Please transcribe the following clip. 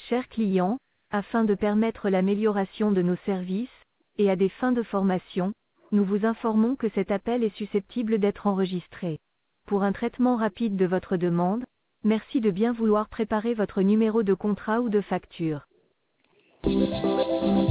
Chers clients, afin de permettre l'amélioration de nos services, et à des fins de formation, nous vous informons que cet appel est susceptible d'être enregistré. Pour un traitement rapide de votre demande, merci de bien vouloir préparer votre numéro de contrat ou de facture.